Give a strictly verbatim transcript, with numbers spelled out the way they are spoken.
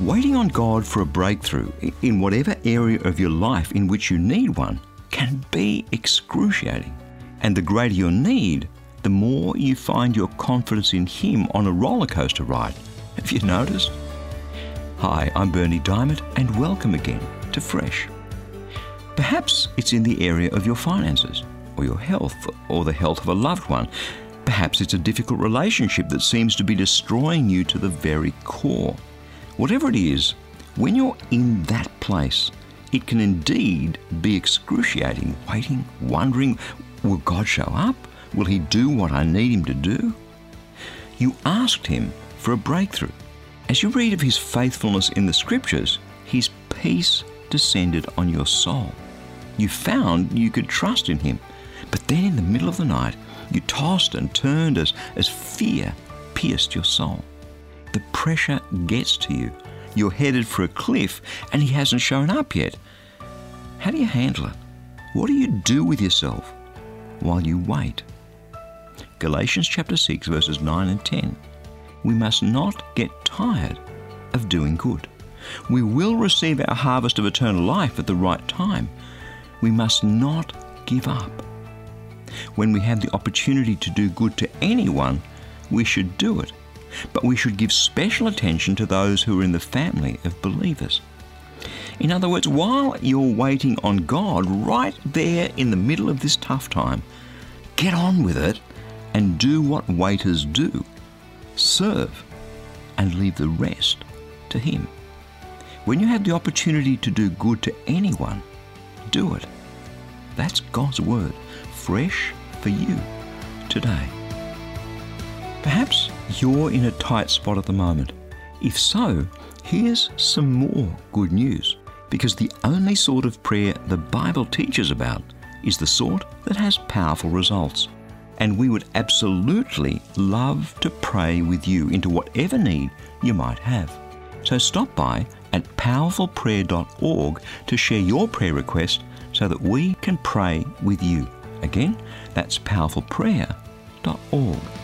Waiting on God for a breakthrough in whatever area of your life in which you need one can be excruciating. And the greater your need, the more you find your confidence in Him on a roller coaster ride. Have you noticed? Hi, I'm Berni Dymet, and welcome again to Fresh. Perhaps it's in the area of your finances, or your health, or the health of a loved one. Perhaps it's a difficult relationship that seems to be destroying you to the very core. Whatever it is, when you're in that place, it can indeed be excruciating, waiting, wondering, will God show up? Will He do what I need Him to do? You asked Him for a breakthrough. As you read of His faithfulness in the Scriptures, His peace descended on your soul. You found you could trust in Him, but then in the middle of the night, you tossed and turned as, as fear pierced your soul. The pressure gets to you. You're headed for a cliff and He hasn't shown up yet. How do you handle it? What do you do with yourself while you wait? Galatians chapter six verses nine and ten. We must not get tired of doing good. We will receive our harvest of eternal life at the right time. We must not give up. When we have the opportunity to do good to anyone, we should do it. But we should give special attention to those who are in the family of believers. In other words, while you're waiting on God right there in the middle of this tough time, get on with it and do what waiters do. Serve and leave the rest to Him. When you have the opportunity to do good to anyone, do it. That's God's word, fresh for you today. Perhaps you're in a tight spot at the moment. If so, here's some more good news, because the only sort of prayer the Bible teaches about is the sort that has powerful results. And we would absolutely love to pray with you into whatever need you might have. So stop by at powerful prayer dot org to share your prayer request so that we can pray with you. Again, that's powerful prayer dot org.